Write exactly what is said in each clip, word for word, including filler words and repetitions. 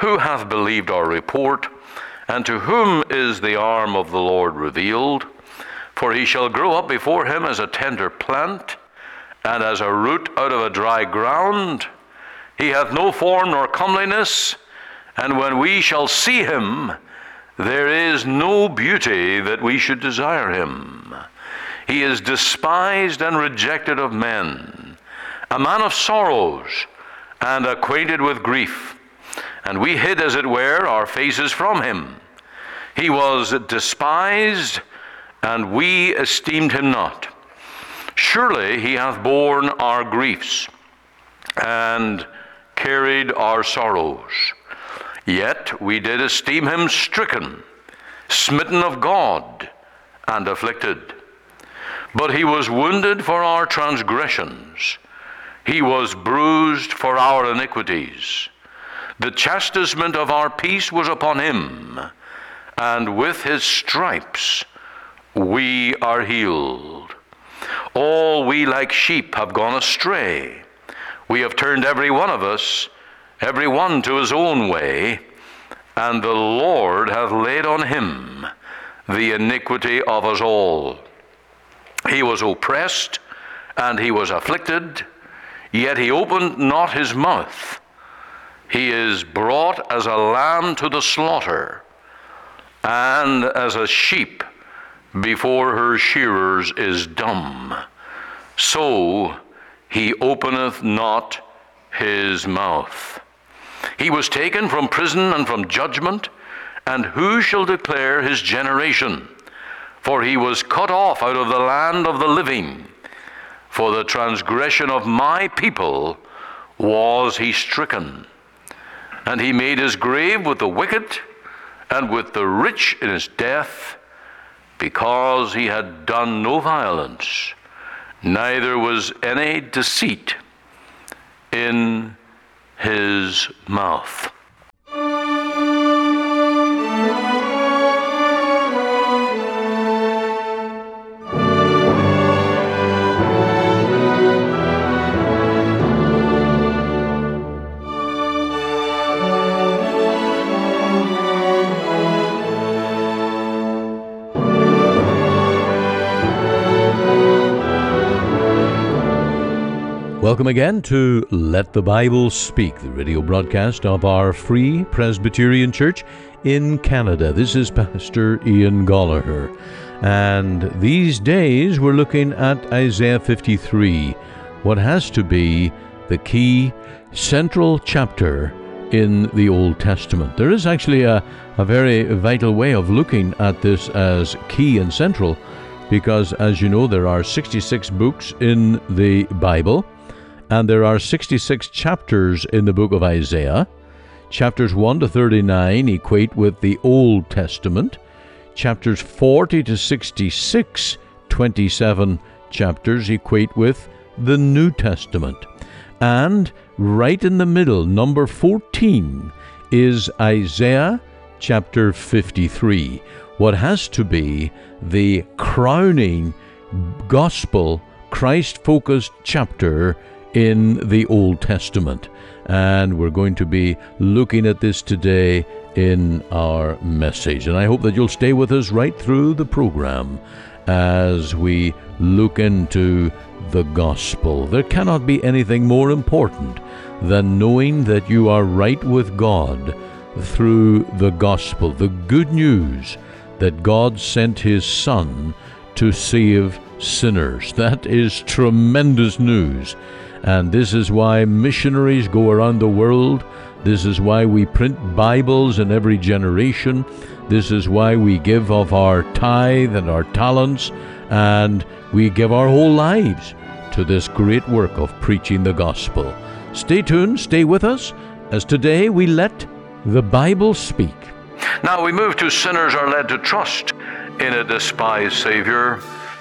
Who hath believed our report? And to whom is the arm of the Lord revealed? For he shall grow up before him as a tender plant, and as a root out of a dry ground. He hath no form nor comeliness, and when we shall see him, there is no beauty that we should desire him. He is despised and rejected of men, a man of sorrows, and acquainted with grief. And we hid, as it were, our faces from him. He was despised, and we esteemed him not. Surely he hath borne our griefs, and carried our sorrows. Yet we did esteem him stricken, smitten of God, and afflicted. But he was wounded for our transgressions. He was bruised for our iniquities. The chastisement of our peace was upon him, and with his stripes we are healed. All we like sheep have gone astray. We have turned every one of us, every one to his own way, and the Lord hath laid on him the iniquity of us all. He was oppressed, and he was afflicted, yet he opened not his mouth. He is brought as a lamb to the slaughter, and as a sheep before her shearers is dumb, so he openeth not his mouth. He was taken from prison and from judgment, and who shall declare his generation? For he was cut off out of the land of the living. For the transgression of my people was he stricken. And he made his grave with the wicked and with the rich in his death, because he had done no violence, neither was any deceit in his mouth. Welcome again to Let the Bible Speak, the radio broadcast of our Free Presbyterian Church in Canada. This is Pastor Ian Gallagher, and these days we're looking at Isaiah fifty-three, what has to be the key central chapter in the Old Testament. There is actually a, a very vital way of looking at this as key and central, because as you know, there are sixty-six books in the Bible, and there are sixty-six chapters in the book of Isaiah. Chapters one to thirty-nine equate with the Old Testament. Chapters forty to sixty-six, twenty-seven chapters, equate with the New Testament. And right in the middle, number fourteen, is Isaiah chapter fifty-three, what has to be the crowning gospel, Christ-focused chapter in the Old Testament. And we're going to be looking at this today in our message. And I hope that you'll stay with us right through the program as we look into the gospel. There cannot be anything more important than knowing that you are right with God through the gospel, the good news that God sent His Son to save sinners. That is tremendous news. And this is why missionaries go around the world. This is why we print Bibles in every generation. This is why we give of our tithe and our talents, and we give our whole lives to this great work of preaching the gospel. Stay tuned, stay with us, as today we let the Bible speak. Now we move to sinners are led to trust in a despised Savior,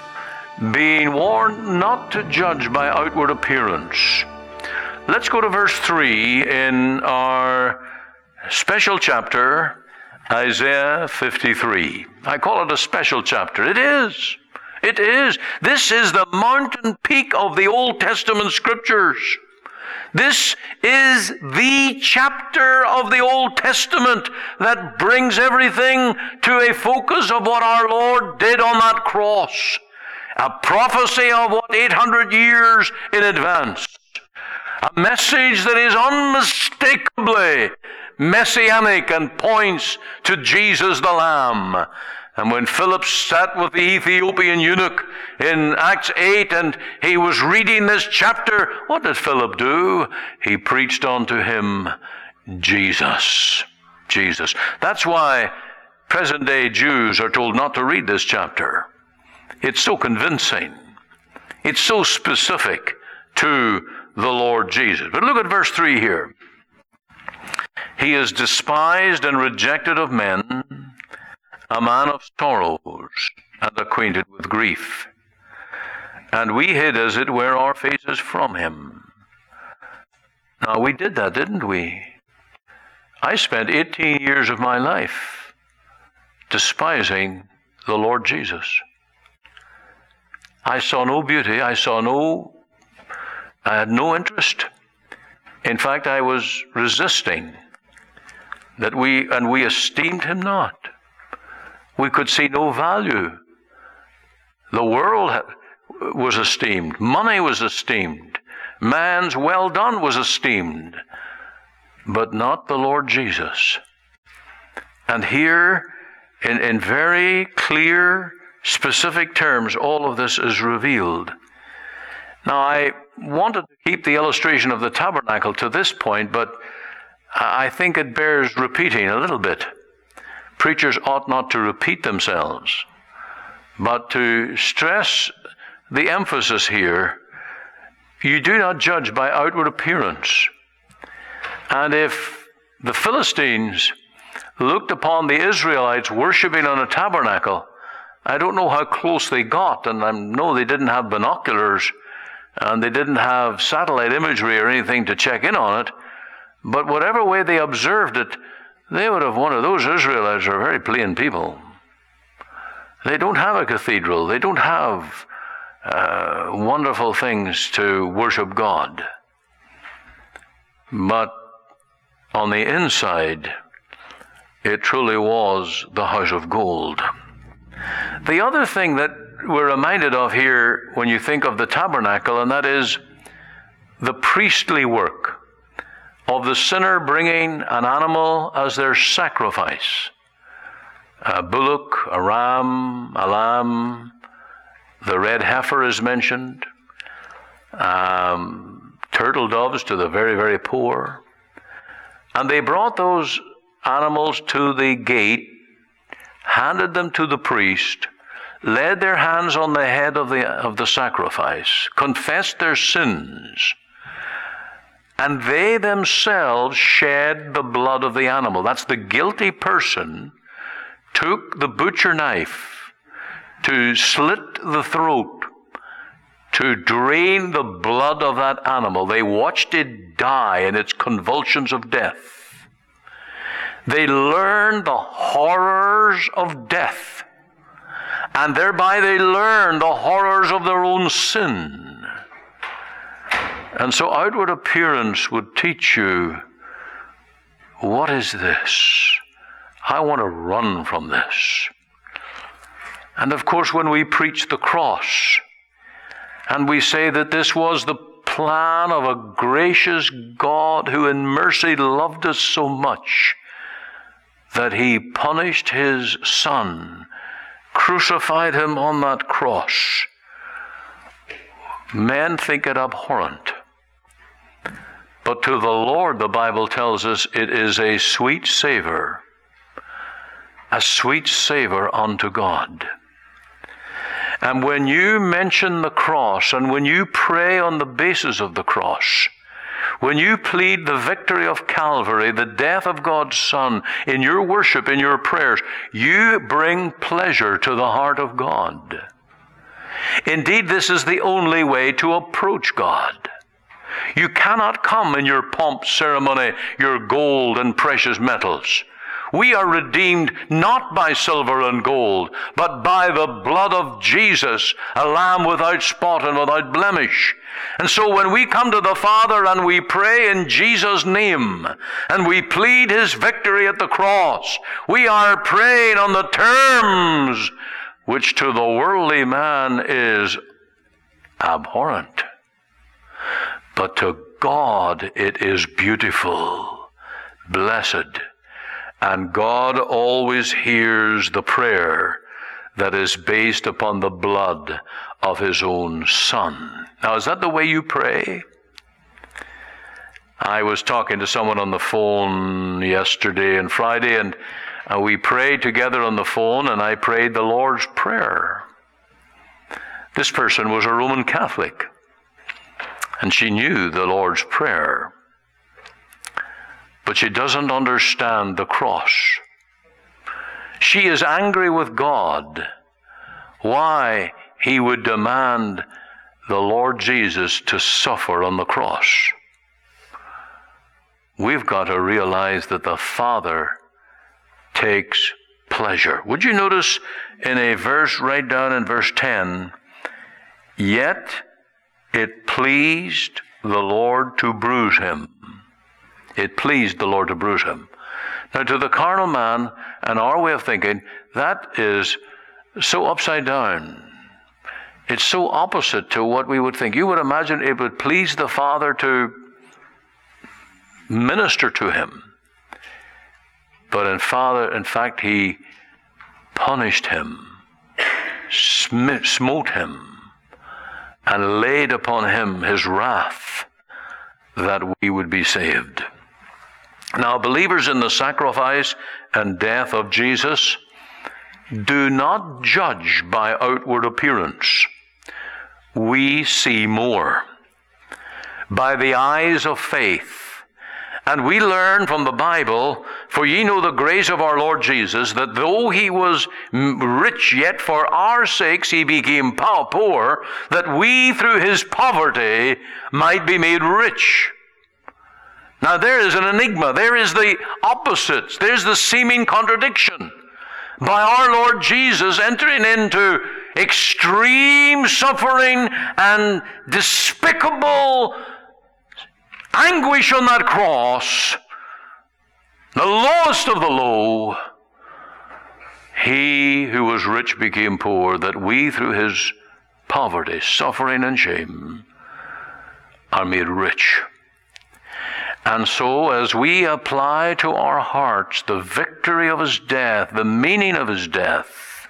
being warned not to judge by outward appearance. Let's go to verse three in our special chapter, Isaiah fifty-three. I call it a special chapter. It is. It is. This is the mountain peak of the Old Testament scriptures. This is the chapter of the Old Testament that brings everything to a focus of what our Lord did on that cross. A prophecy of what, eight hundred years in advance. A message that is unmistakably messianic and points to Jesus the Lamb. And when Philip sat with the Ethiopian eunuch in Acts eight and he was reading this chapter, what did Philip do? He preached unto him Jesus. Jesus. That's why present-day Jews are told not to read this chapter. It's so convincing. It's so specific to the Lord Jesus. But look at verse three here. He is despised and rejected of men, a man of sorrows, and acquainted with grief. And we hid, as it were, our faces from him. Now, we did that, didn't we? I spent eighteen years of my life despising the Lord Jesus. I saw no beauty. I saw no, I had no interest. In fact, I was resisting that we, and we esteemed him not. We could see no value. The world was esteemed. Money was esteemed. Man's well done was esteemed. But not the Lord Jesus. And here, in, in very clear, specific terms, all of this is revealed. Now, I wanted to keep the illustration of the tabernacle to this point, but I think it bears repeating a little bit. Preachers ought not to repeat themselves, but to stress the emphasis here. You do not judge by outward appearance. And if the Philistines looked upon the Israelites worshiping on a tabernacle, I don't know how close they got, and I know they didn't have binoculars, and they didn't have satellite imagery or anything to check in on it, but whatever way they observed it, they would have wondered, those Israelites are very plain people. They don't have a cathedral. They don't have uh, wonderful things to worship God. But on the inside, it truly was the house of gold. The other thing that we're reminded of here when you think of the tabernacle, and that is the priestly work of the sinner bringing an animal as their sacrifice. A bullock, a ram, a lamb, the red heifer is mentioned, um, turtle doves to the very, very poor. And they brought those animals to the gate, handed them to the priest, laid their hands on the head of the, of the sacrifice, confessed their sins, and they themselves shed the blood of the animal. That's the guilty person took the butcher knife to slit the throat, to drain the blood of that animal. They watched it die in its convulsions of death. They learned the horrors of death, and thereby they learned the horrors of their own sin. And so outward appearance would teach you, what is this? I want to run from this. And of course, when we preach the cross, and we say that this was the plan of a gracious God who in mercy loved us so much that he punished his Son, crucified him on that cross, men think it abhorrent. But to the Lord, the Bible tells us, it is a sweet savor, a sweet savor unto God. And when you mention the cross, and when you pray on the basis of the cross, when you plead the victory of Calvary, the death of God's Son, in your worship, in your prayers, you bring pleasure to the heart of God. Indeed, this is the only way to approach God. You cannot come in your pomp, ceremony, your gold and precious metals. We are redeemed not by silver and gold, but by the blood of Jesus, a lamb without spot and without blemish. And so when we come to the Father and we pray in Jesus' name, and we plead his victory at the cross, we are praying on the terms which to the worldly man is abhorrent. But to God it is beautiful, blessed, and God always hears the prayer that is based upon the blood of his own Son. Now, is that the way you pray? I was talking to someone on the phone yesterday and Friday, and uh, we prayed together on the phone, and I prayed the Lord's Prayer. This person was a Roman Catholic, and she knew the Lord's Prayer, but she doesn't understand the cross. She is angry with God why he would demand the Lord Jesus to suffer on the cross. We've got to realize that the Father takes pleasure. Would you notice in a verse right down in verse ten, yet it pleased the Lord to bruise him. It pleased the Lord to bruise him. Now, to the carnal man and our way of thinking, that is so upside down. It's so opposite to what we would think. You would imagine it would please the Father to minister to him. But in Father, in fact, he punished him, sm- smote him, and laid upon him his wrath that we would be saved. Now, believers in the sacrifice and death of Jesus do not judge by outward appearance. We see more by the eyes of faith. And we learn from the Bible, for ye know the grace of our Lord Jesus, that though he was rich, yet for our sakes he became poor, that we through his poverty might be made rich. Now there is an enigma. There is the opposites. There's the seeming contradiction. By our Lord Jesus entering into extreme suffering and despicable anguish on that cross, the lowest of the low, he who was rich became poor, that we through his poverty, suffering, and shame are made rich. And so as we apply to our hearts the victory of his death, the meaning of his death,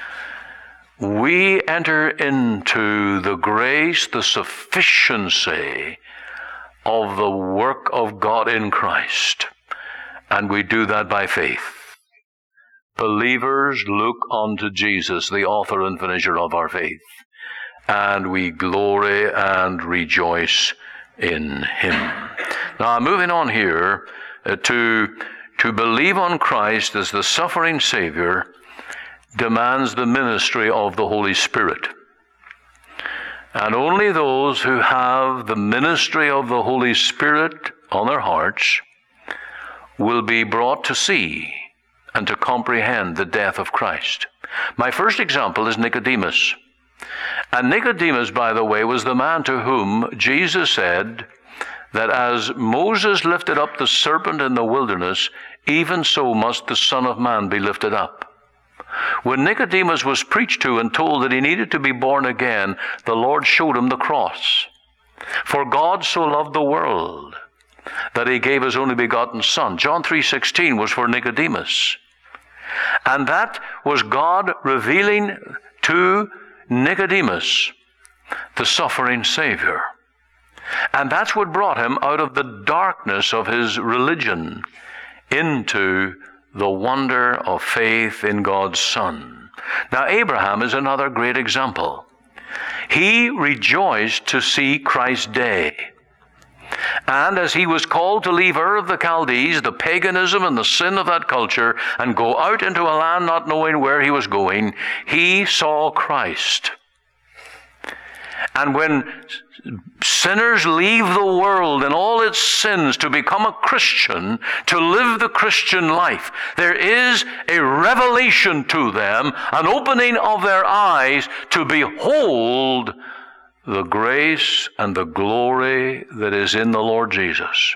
we enter into the grace, the sufficiency of the work of God in Christ. And we do that by faith. Believers look unto Jesus, the author and finisher of our faith, and we glory and rejoice in him. Now, moving on here, uh, to, to believe on Christ as the suffering Savior demands the ministry of the Holy Spirit. And only those who have the ministry of the Holy Spirit on their hearts will be brought to see and to comprehend the death of Christ. My first example is Nicodemus. And Nicodemus, by the way, was the man to whom Jesus said that as Moses lifted up the serpent in the wilderness, even so must the Son of Man be lifted up. When Nicodemus was preached to and told that he needed to be born again, the Lord showed him the cross. For God so loved the world that he gave his only begotten Son. John three sixteen was for Nicodemus. And that was God revealing to Nicodemus the suffering Savior. And that's what brought him out of the darkness of his religion into the wonder of faith in God's Son. Now, Abraham is another great example. He rejoiced to see Christ's day. And as he was called to leave Ur of the Chaldees, the paganism and the sin of that culture, and go out into a land not knowing where he was going, he saw Christ. And when sinners leave the world and all its sins to become a Christian, to live the Christian life, there is a revelation to them, an opening of their eyes to behold the grace and the glory that is in the Lord Jesus.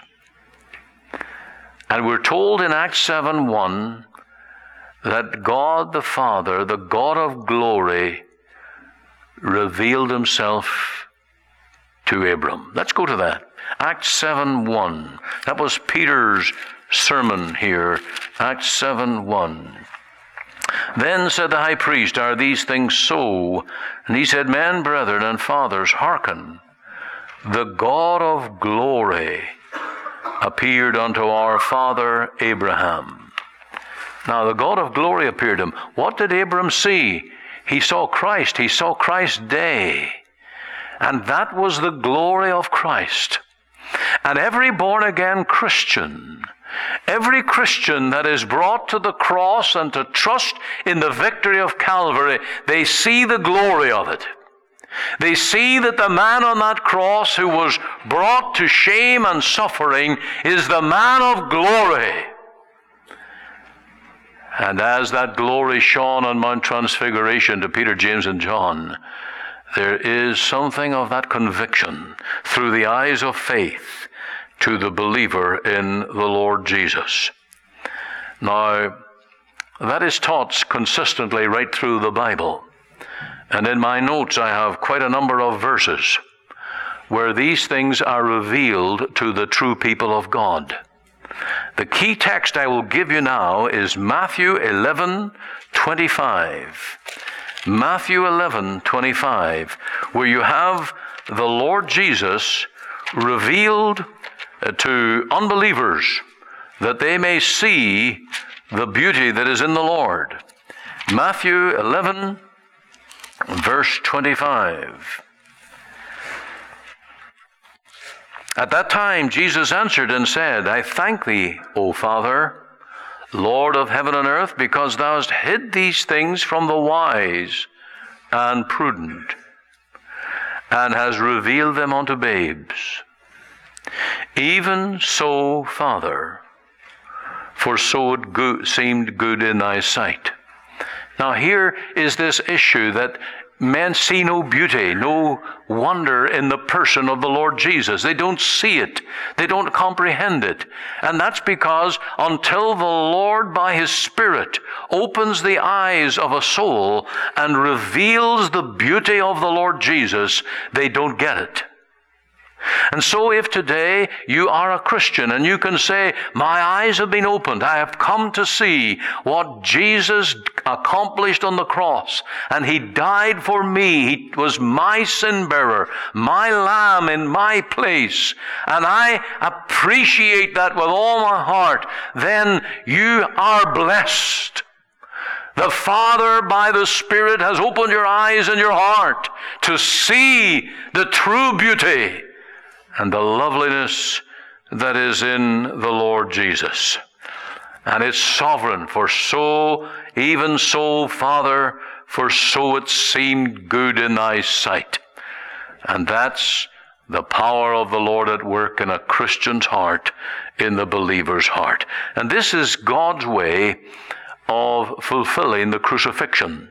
And we're told in Acts seven one that God the Father, the God of glory, revealed himself to Abram. Let's go to that. Acts seven one. That was Peter's sermon here. Acts seven one. Then said the high priest, Are these things so? And he said, Men, brethren, and fathers, hearken. The God of glory appeared unto our father Abraham. Now the God of glory appeared to him. What did Abram see? He saw Christ. He saw Christ's day. And that was the glory of Christ. And every born-again Christian, every Christian that is brought to the cross and to trust in the victory of Calvary, they see the glory of it. They see that the man on that cross who was brought to shame and suffering is the man of glory. And as that glory shone on Mount Transfiguration to Peter, James, and John, there is something of that conviction through the eyes of faith to the believer in the Lord Jesus. Now, that is taught consistently right through the Bible. And in my notes I have quite a number of verses where these things are revealed to the true people of God. The key text I will give you now is Matthew eleven twenty-five. Matthew eleven twenty-five, where you have the Lord Jesus revealed to unbelievers that they may see the beauty that is in the Lord. Matthew eleven, verse twenty-five. At that time Jesus answered and said, I thank thee, O Father, Lord of heaven and earth, because thou hast hid these things from the wise and prudent, and hast revealed them unto babes. Even so, Father, for so it go- seemed good in thy sight. Now here is this issue that men see no beauty, no wonder in the person of the Lord Jesus. They don't see it. They don't comprehend it. And that's because until the Lord by His Spirit opens the eyes of a soul and reveals the beauty of the Lord Jesus, they don't get it. And so if today you are a Christian and you can say, my eyes have been opened, I have come to see what Jesus accomplished on the cross, and He died for me, He was my sin bearer, my lamb in my place, and I appreciate that with all my heart, then you are blessed. The Father, by the Spirit, has opened your eyes and your heart to see the true beauty and the loveliness that is in the Lord Jesus. And it's sovereign, for so, even so, Father, for so it seemed good in thy sight. And that's the power of the Lord at work in a Christian's heart, in the believer's heart. And this is God's way of fulfilling the crucifixion.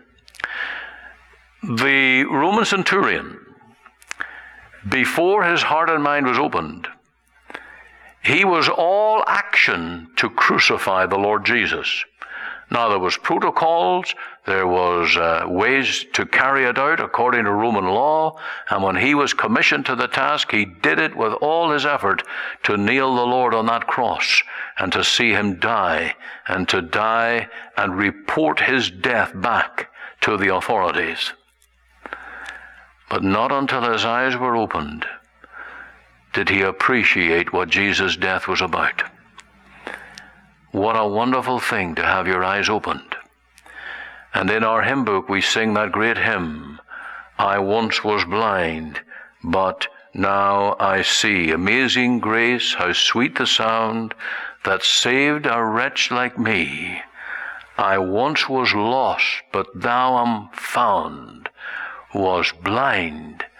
The Roman centurion, before his heart and mind was opened, he was all action to crucify the Lord Jesus. Now there was protocols, there was uh, ways to carry it out according to Roman law, and when he was commissioned to the task, he did it with all his effort to nail the Lord on that cross and to see Him die, and to die and report His death back to the authorities. But not until his eyes were opened did he appreciate what Jesus' death was about. What a wonderful thing to have your eyes opened. And in our hymn book we sing that great hymn, I once was blind, but now I see. Amazing grace, how sweet the sound that saved a wretch like me. I once was lost, but thou am found, was blind,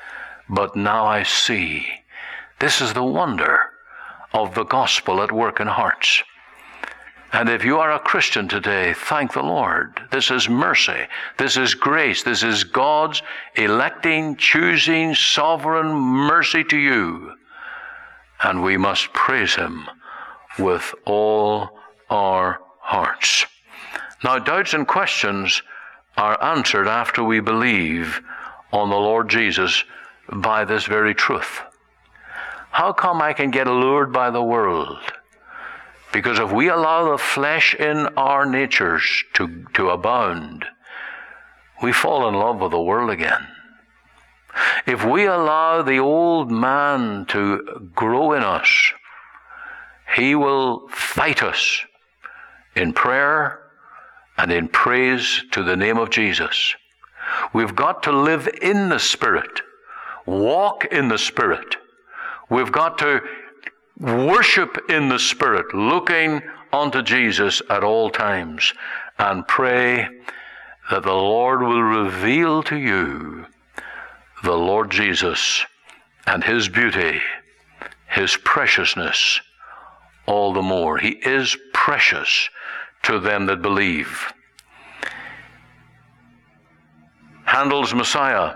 but now I see. This is the wonder of the gospel at work in hearts. And if you are a Christian today, thank the Lord. This is mercy. This is grace. This is God's electing, choosing, sovereign mercy to you. And we must praise him with all our hearts. Now, doubts and questions are answered after we believe on the Lord Jesus by this very truth. How come I can get allured by the world? Because if we allow the flesh in our natures to, to abound, we fall in love with the world again. If we allow the old man to grow in us, he will fight us in prayer and in praise to the name of Jesus. We've got to live in the Spirit, walk in the Spirit. We've got to worship in the Spirit, looking unto Jesus at all times, and pray that the Lord will reveal to you the Lord Jesus and his beauty, his preciousness, all the more. He is precious to them that believe. Handel's Messiah,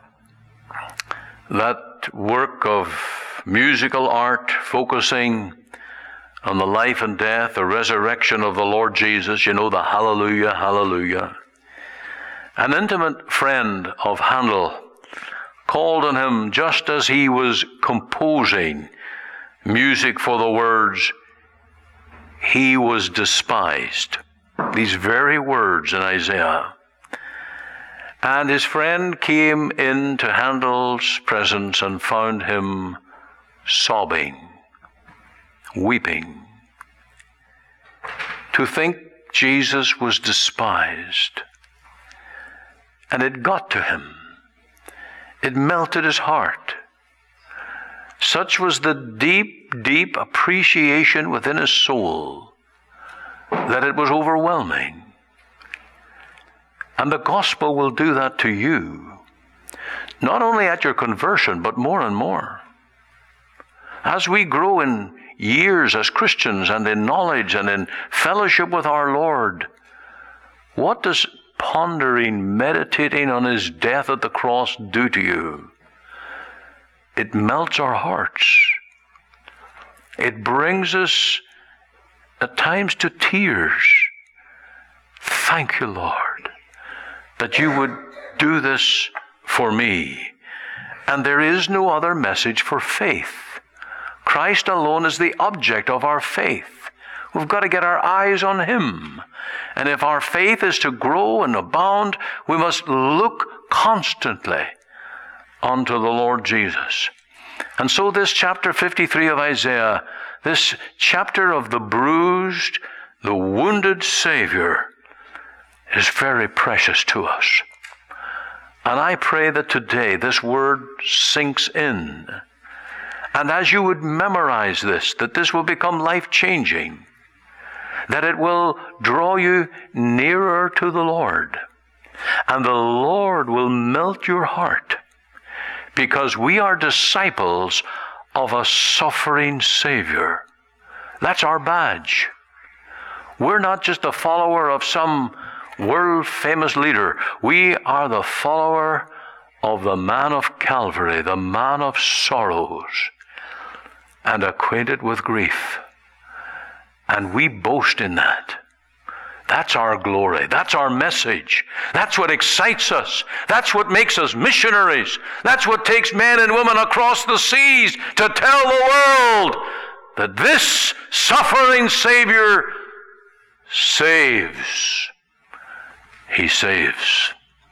that work of musical art focusing on the life and death, the resurrection of the Lord Jesus, you know, the hallelujah, hallelujah. An intimate friend of Handel called on him just as he was composing music for the words, he was despised. These very words in Isaiah. And his friend came into Handel's presence and found him sobbing, weeping. To think Jesus was despised. And it got to him. It melted his heart. Such was the deep, deep appreciation within his soul that it was overwhelming. And the gospel will do that to you, not only at your conversion, but more and more. As we grow in years as Christians and in knowledge and in fellowship with our Lord, what does pondering, meditating on his death at the cross do to you? It melts our hearts. It brings us at times to tears. Thank you, Lord, that you would do this for me. And there is no other message for faith. Christ alone is the object of our faith. We've got to get our eyes on him. And if our faith is to grow and abound, we must look constantly unto the Lord Jesus. And so this chapter fifty-three of Isaiah, this chapter of the bruised, the wounded Savior, is very precious to us. And I pray that today this word sinks in. And as you would memorize this, that this will become life-changing, that it will draw you nearer to the Lord, and the Lord will melt your heart, because we are disciples of a suffering Savior. That's our badge. We're not just a follower of some world-famous leader. We are the follower of the man of Calvary, the man of sorrows, and acquainted with grief. And we boast in that. That's our glory. That's our message. That's what excites us. That's what makes us missionaries. That's what takes men and women across the seas to tell the world that this suffering Savior saves. He saves.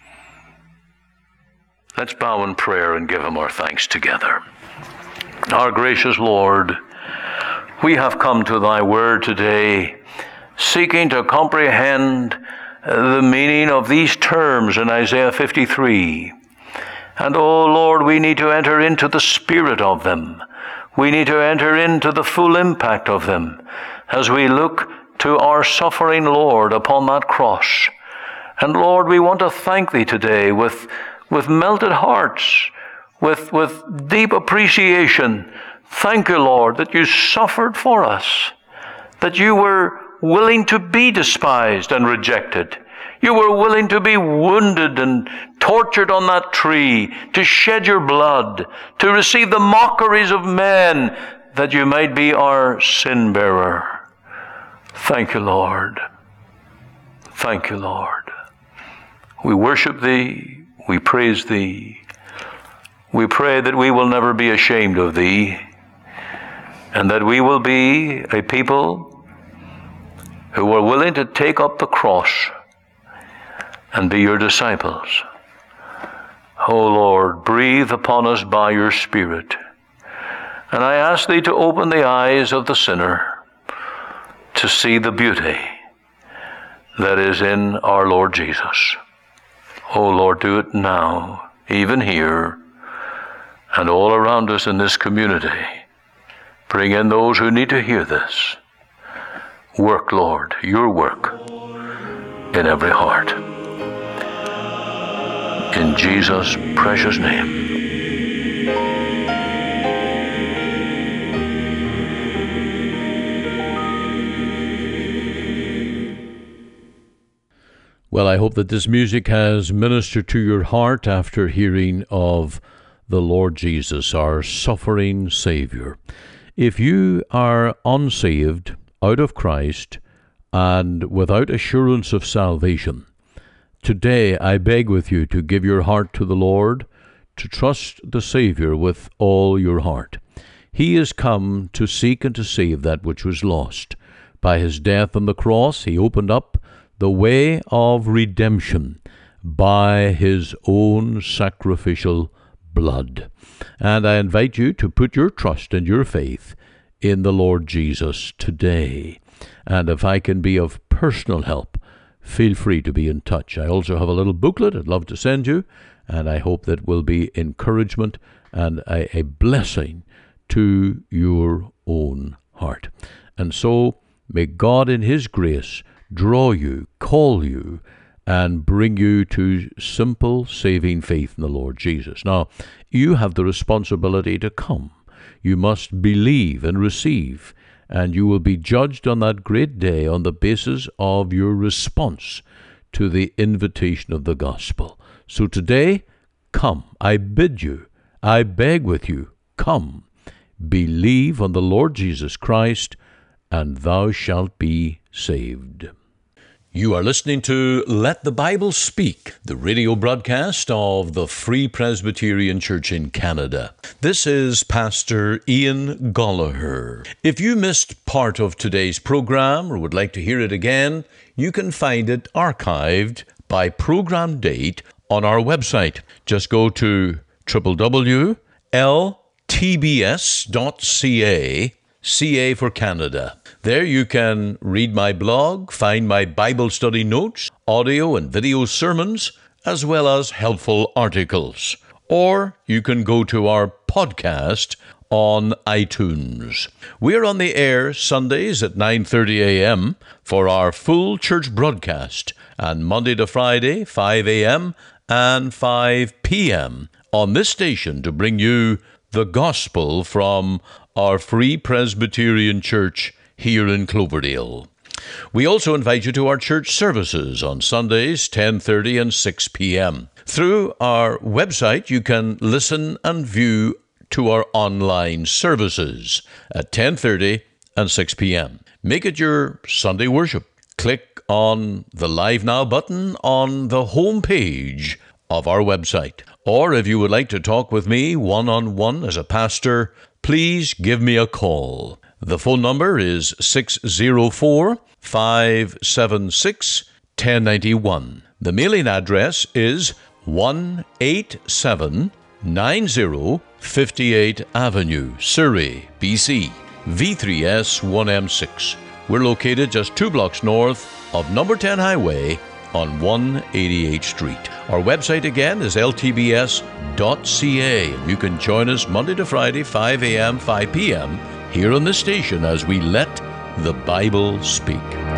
Let's bow in prayer and give him our thanks together. Our gracious Lord, we have come to thy word today, seeking to comprehend the meaning of these terms in Isaiah fifty-three. And oh Lord, we need to enter into the spirit of them. We need to enter into the full impact of them as we look to our suffering Lord upon that cross. And Lord, we want to thank thee today with, with melted hearts. with, with deep appreciation. Thank you, Lord, that you suffered for us, that you were willing to be despised and rejected. You were willing to be wounded and tortured on that tree, to shed your blood, to receive the mockeries of men, that you might be our sin bearer. Thank you, Lord. Thank you, Lord. We worship Thee. We praise Thee. We pray that we will never be ashamed of Thee, and that we will be a people who are willing to take up the cross and be your disciples. Oh Lord, breathe upon us by your Spirit. And I ask Thee to open the eyes of the sinner to see the beauty that is in our Lord Jesus. Oh Lord, do it now, even here, and all around us in this community. Bring in those who need to hear this. Work, Lord, your work in every heart. In Jesus' precious name. Well, I hope that this music has ministered to your heart after hearing of the Lord Jesus, our suffering Savior. If you are unsaved, out of Christ, and without assurance of salvation, today I beg with you to give your heart to the Lord, to trust the Savior with all your heart. He is come to seek and to save that which was lost. By his death on the cross, he opened up the way of redemption by his own sacrificial blood. And I invite you to put your trust and your faith in the Lord Jesus today. And if I can be of personal help, feel free to be in touch. I also have a little booklet I'd love to send you, and I hope that will be encouragement and a, a blessing to your own heart. And so may God in his grace draw you, call you, and bring you to simple saving faith in the Lord Jesus. Now, you have the responsibility to come. You must believe and receive, and you will be judged on that great day on the basis of your response to the invitation of the gospel. So today, come. I bid you, I beg with you, come. Believe on the Lord Jesus Christ, and thou shalt be saved. You are listening to Let the Bible Speak, the radio broadcast of the Free Presbyterian Church in Canada. This is Pastor Ian Gollaher. If you missed part of today's program or would like to hear it again, you can find it archived by program date on our website. Just go to w w w dot l t b s dot c a, C A for Canada. There you can read my blog, find my Bible study notes, audio and video sermons, as well as helpful articles. Or you can go to our podcast on iTunes. We're on the air Sundays at nine thirty a.m. for our full church broadcast, and Monday to Friday, five a.m. and five p.m. on this station to bring you the gospel from our Free Presbyterian Church here in Cloverdale. We also invite you to our church services on Sundays, ten thirty and six p.m. Through our website, you can listen and view to our online services at ten thirty and six p.m. Make it your Sunday worship. Click on the Live Now button on the home page of our website. Or if you would like to talk with me one-on-one as a pastor, please give me a call. The phone number is six oh four, five seven six, one oh nine one. The mailing address is one eighty-seven ninety fifty-eight Avenue, Surrey, B C, V three S one M six. We're located just two blocks north of number ten Highway on one eighty-eighth Street. Our website again is l t b s dot c a. You can join us Monday to Friday, five a.m., five p.m., here on this station as we let the Bible speak.